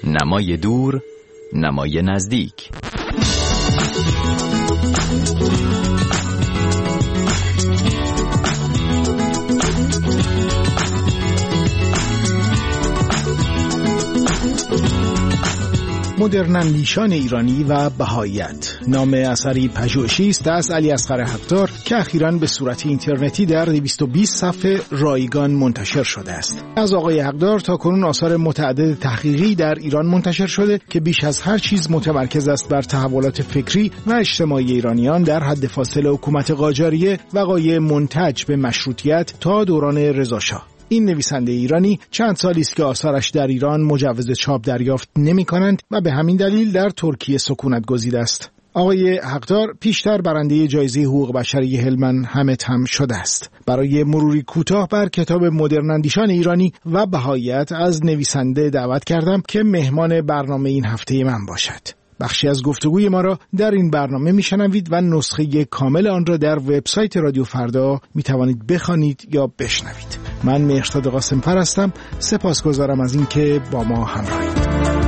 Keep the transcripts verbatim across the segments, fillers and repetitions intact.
نمای دور، نمای نزدیک. مدرن‌اندیشان ایرانی و بهائیت، نام اثری پژوهشی است از علی اصغر حقدار که اخیراً به صورت اینترنتی در دویست و بیست صفحه رایگان منتشر شده است. از آقای حقدار تا کنون آثار متعدد تحقیقی در ایران منتشر شده که بیش از هر چیز متمرکز است بر تحولات فکری و اجتماعی ایرانیان در حد فاصله حکومت قاجاریه، وقایع منتج به مشروطیت تا دوران رضاشاه. این نویسنده ایرانی چند سالی است که آثارش در ایران مجوز چاپ دریافت نمی‌کنند و به همین دلیل در ترکیه سکونت گزیده است. آقای حقدار پیشتر برنده جایزه حقوق بشری هلمن همت هم شده است. برای مروری کوتاه بر کتاب مدرن‌اندیشان ایرانی و بهائیت از نویسنده دعوت کردم که مهمان برنامه این هفته من باشد. بخشی از گفتگوی ما را در این برنامه میشنوید و نسخه کامل آن را در وبسایت رادیو فردا میتوانید بخوانید یا بشنوید. من مهرزاد قاسم‌فر هستم. سپاسگزارم از اینکه با ما همراهید.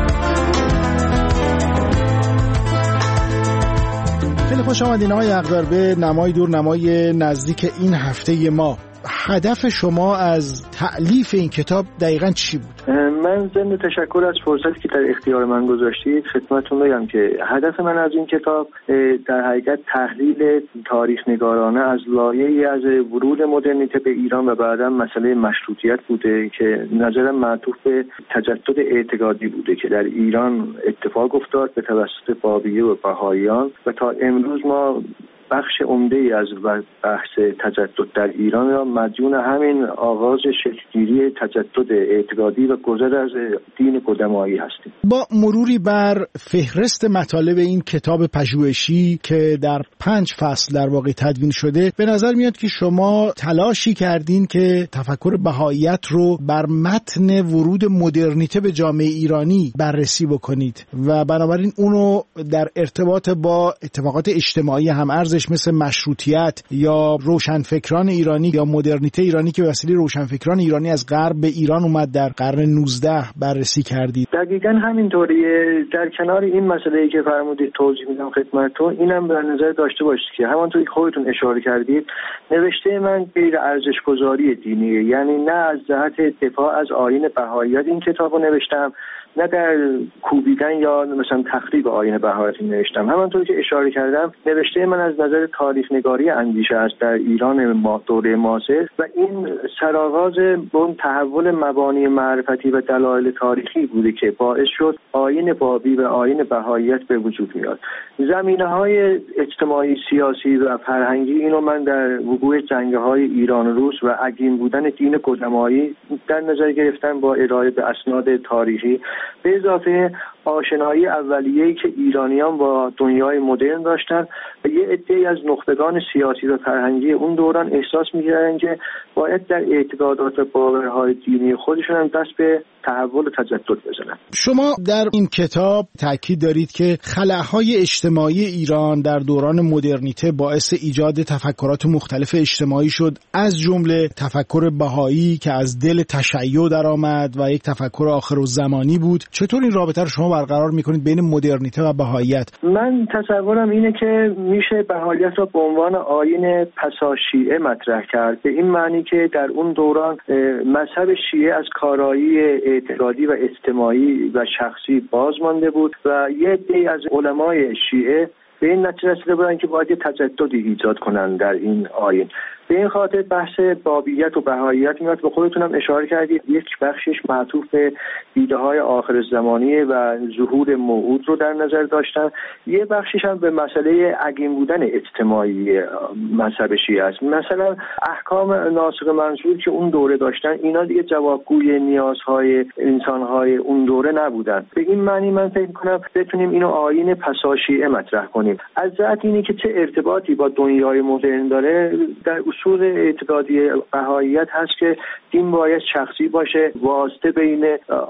خیلی خوش آمدین آقای حقدار به نمای دور، نمای نزدیک این هفته ما. هدف شما از تألیف این کتاب دقیقاً چی بود؟ من ضمن تشکر از فرصتی که در اختیار من گذاشتید خدمتتون بگم که هدف من از این کتاب در حقیقت تحلیل تاریخ نگارانه از لایه‌ای از ورود مدرنیته به ایران و بعداً مسئله مشروطیت بوده که نظرم معطوف به تجدد اعتقادی بوده که در ایران اتفاق افتاد به توسط بابیه و بهائیان و تا امروز ما بخش عمده‌ای از بحث تجدد در ایران را مدیون همین آغاز شکل‌گیری تجدد اعتقادی و گذر از دین قدمایی هستیم. با مروری بر فهرست مطالب این کتاب پژوهشی که در پنج فصل در واقع تدوین شده، به نظر میاد که شما تلاشی کردین که تفکر بهائیت رو بر متن ورود مدرنیته به جامعه ایرانی بررسی بکنید و بنابراین اونو در ارتباط با اتفاقات اجتماعی هم ارز مثل مشروطیت یا روشنفکران ایرانی یا مدرنیته ایرانی که وسیله روشنفکران ایرانی از غرب به ایران اومد در قرن نوزده بررسی کردید. دقیقاً همینطوریه. در کنار این مسئله‌ای که فرمودید توضیح میدم خدمتتون، اینم در نظر داشته باشید که همونطوری که خودتون اشاره کردید نوشته من غیر ارزش‌گذاری دینیه، یعنی نه از جهت دفاع از آیین بهائیت این کتابو نوشتم، نه در کوبیدن یا مثلا تخریب آیین بهائیت نوشتم. همونطوری که اشاره کردم نوشته من از نظر تاریخ نگاری اندیشه است در ایران ما دوره معاصر و این سرآغاز اون تحول مبانی معرفتی و دلایل تاریخی بوده که باعث شد آیین بابی و آیین بهائیت به وجود میاد. زمینه‌های اجتماعی، سیاسی و فرهنگی اینو من در وقوع جنگ‌های ایران و روس و عقیم بودن دین قدمایی در نظر گرفتم با ارائه به اسناد تاریخی، به اضافه آشنایی اولیه‌ای که ایرانیان با دنیای مدرن داشتن و یه عده‌ای از نخبگان سیاسی و فرهنگی اون دوران احساس می‌کردن که باید در اعتقادات و باورهای دینی خودشون هم دست به تحول و تجدد بزنن. شما در این کتاب تاکید دارید که خلاهای اجتماعی ایران در دوران مدرنیته باعث ایجاد تفکرات مختلف اجتماعی شد، از جمله تفکر بهایی که از دل تشیع درآمد و یک تفکر آخرالزمانی بود. چطور این رابطه رو شما برقرار می‌کنید بین مدرنیته و بهائیت؟ من تصورم اینه که میشه بهائیت را به عنوان آیین پساشیعه مطرح کرد، به این معنی که در اون دوران مذهب شیعه از کارایی اعتقادی و اجتماعی و شخصی باز مانده بود و یه عده‌ای از علمای شیعه به این نتیجه رسیده بودن که باید تجددی ایجاد کنن در این آیین. به این خاطر بحث بابیت و بهائیت میاد و خودتون هم اشاره کردید یک بخشش معطوف به ایده‌های آخر زمانی و ظهور موعود رو در نظر داشتن، یه بخشش هم به مسئله عقیم بودن اجتماعی مذهب شیعه است. مثلا احکام ناسخ منسوخ که اون دوره داشتن اینا دیگه جوابگوی نیازهای انسانهای اون دوره نبودن. به این معنی من فکر می‌کنم بتونیم اینو آیین پساشیعه مطرح کنیم. از جهت اینی که چه ارتباطی با دنیای مدرن داره، در اصول اعتقادی بهائیت هست که دین باید شخصی باشه، واسطه بین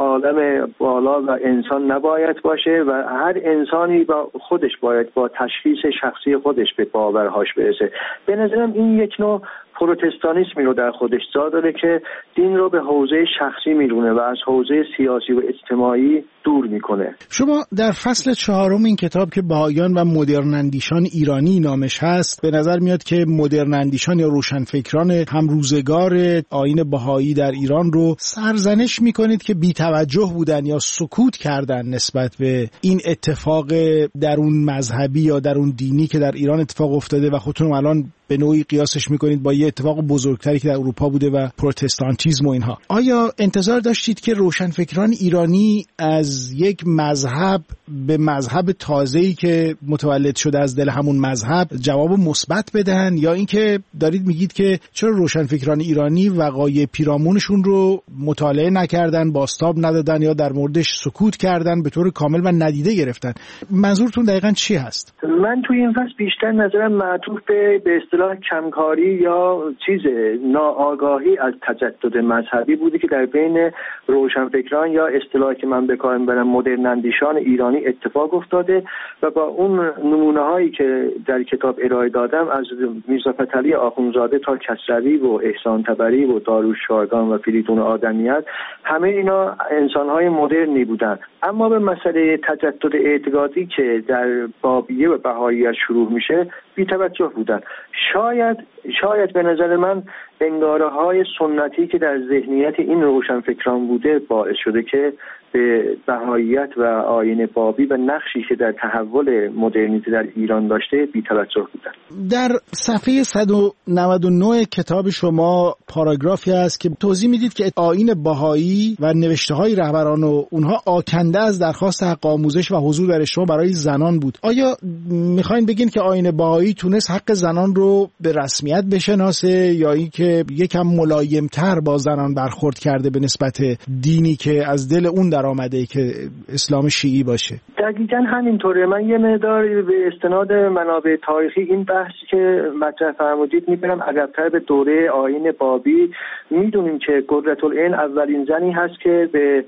عالم بالا و انسان نباید باشه و هر انسانی با خودش باید با تشخیص شخصی خودش به باورهاش برسه. به نظرم این یک نوع پروتستانیسمی رو در خودش جا داره که دین رو به حوزه شخصی میرونه و از حوزه سیاسی و اجتماعی دور میکنه. شما در فصل چهارم این کتاب که بهائیان و مدرن اندیشان ایرانی نامش هست، به نظر میاد که مدرن اندیشان یا روشنفکران همروزگار آیین بهایی در ایران رو سرزنش میکنید که بی‌توجه بودن یا سکوت کردن نسبت به این اتفاق درون مذهبی یا درون دینی که در ایران اتفاق افتاده و خودتون الان به نوعی قیاسش میکنید با یه اتفاق بزرگتری که در اروپا بوده و پروتستانتیسم و اینها. آیا انتظار داشتید که روشنفکران ایرانی از یک مذهب به مذهب تازه‌ای که متولد شده از دل همون مذهب جواب مثبت بدن، یا اینکه دارید میگید که چرا روشنفکران ایرانی وقایع پیرامونشون رو مطالعه نکردن، بازتاب ندادن یا در موردش سکوت کردن، به طور کامل و ندیده گرفتن؟ منظورتون دقیقاً چی هست؟ من توی این فصل بیشتر نظرم معطوف به به اصطلاح کمکاری یا چیز ناآگاهی از تجدد مذهبی بوده که در بین روشنفکران یا اصطلاحی که من به کار میبرم مدرن اندیشان ایرانی اتفاق افتاده و با اون نمونه هایی که در کتاب ارائه دادم از میرزا فتحعلی آخوندزاده تا کسروی و احسان طبری و داریوش شارگان و فریدون آدمیت، همه اینا انسان های مدرنی بودن. اما به مسئله تجدد اعتقادی که در بابیه و بهائیت شروع میشه بی توجه بودن. شاید شاید به نظر من انگاره های سنتی که در ذهنیت این روشنفکران بوده باعث شده که به بهائیت و آیین بابی و نقشی که در تحول مدرنیته در ایران داشته بی توجه بودن. در صفحه صد و نود و نه کتاب شما پاراگرافی هست که توضیح میدید که آیین بهایی و نوشته های رهبران و اونها آکنده از درخواست حق آموزش و حضور در اجتماع برای زنان بود. آیا میخواین بگین که آیین بهایی تونست حق زنان رو به رسمیت بشناسه یا اینکه یکم ملایم‌تر با زنان برخورد کرده به نسبت دینی که از دل اون در آمده که اسلام شیعی باشه؟ دقیقاً همینطوره. من یه مقدار به استناد منابع تاریخی این بحثی که مطرح فرمودید میبرم عقب‌تر به دوره آیین بابی. میدونیم که قدرت‌العین اولین زنی هست که به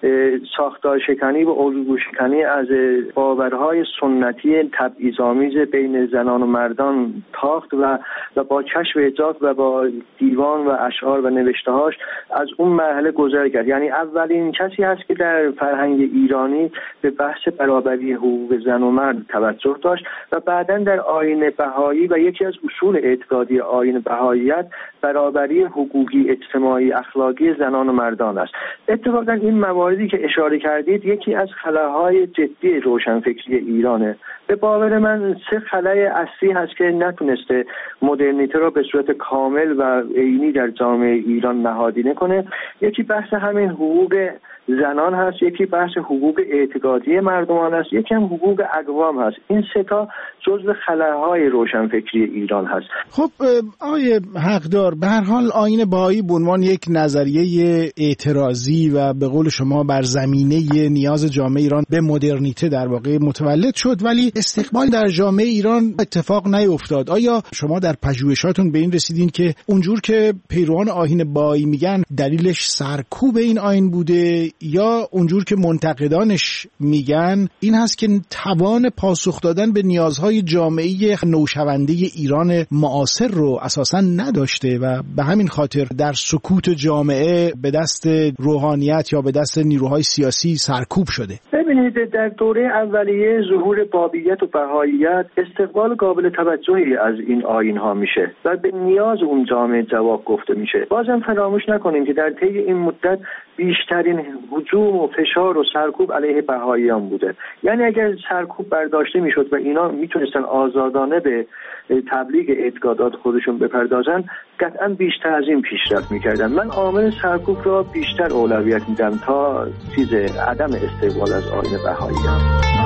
ساختار شکنی و الگو شکنی از باورهای سنتی تبعیض‌آمیز بین زنان و مردان تاخت و و با کشف حجاب و با دیوان و اشعار و نوشته‌هاش از اون مرحله گذر کرد. یعنی اولین کسی هست که در فرهنگ ایرانی به بحث برابری حقوق زن و مرد توجه داشت و بعداً در آیین بهایی و یکی از اصول اعتقادی آیین بهاییت برابری حقوقی، اجتماعی، اخلاقی زنان و مردان است. اتفاقاً این مواردی که اشاره کردید یکی از خلاهای جدی روشنفکری ایرانه. به باور من سه خلای اصلی هست که نتونسته مدرنیته را به صورت کامل و عینی در جامعه ایران نهادینه کنه. یکی بحث همین حقوق زنان هست، یکی بحث حقوق اعتقادی مردمان هست، یکی هم حقوق اقوام هست. این سه تا جزو خلاهای روشنفکری ایران هست. خب آقای حقدار، به هر حال آیین بهایی به عنوان یک نظریه اعتراضی و به قول شما بر زمینه نیاز جامعه ایران به مدرنیته در واقع متولد شد، ولی استقبال در جامعه ایران اتفاق نیفتاد. آیا شما در پژوهشاتون به این رسیدین که اونجور که پیروان آیین بهایی میگن دلیلش سرکوب این آیین بوده، یا اونجور که منتقدانش میگن این هست که توان پاسخ دادن به نیازهای جامعه نوشونده ایران معاصر رو اساساً نداشته و به همین خاطر در سکوت جامعه به دست روحانیت یا به دست نیروهای سیاسی سرکوب شده؟ ببینید، در دوره اولیه ظهور بابیت و بهاییت استقبال قابل توجهی از این آیین ها میشه و به نیاز اون جامعه جواب گفته میشه. بازم فراموش نکنیم که در طی این مدت بیشترین هجوم و فشار و سرکوب علیه بهاییان بوده. یعنی اگر سرکوب برداشته میشد و اینا میتونستن آزادانه به تبلیغ اعتقادات خودشون بپردازن، قطعا بیشتر از این پیشرفت میکردن. من عامل سرکوب را بیشتر اولویت میدم تا چیز عدم استقبال از آیین بهاییان.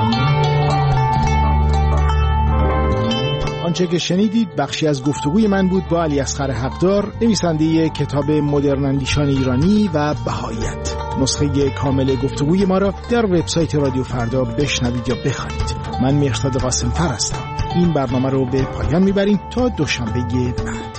آنچه که شنیدید بخشی از گفتگوی من بود با علیاصغر حقدار، نویسنده کتاب مدرن اندیشان ایرانی و بهاییت. نسخه کامل گفتگوی ما را در وبسایت رادیو فردا بشنوید یا بخوانید. من مهرداد قاسم‌فر هستم. این برنامه رو به پایان میبریم تا دوشنبه بعد.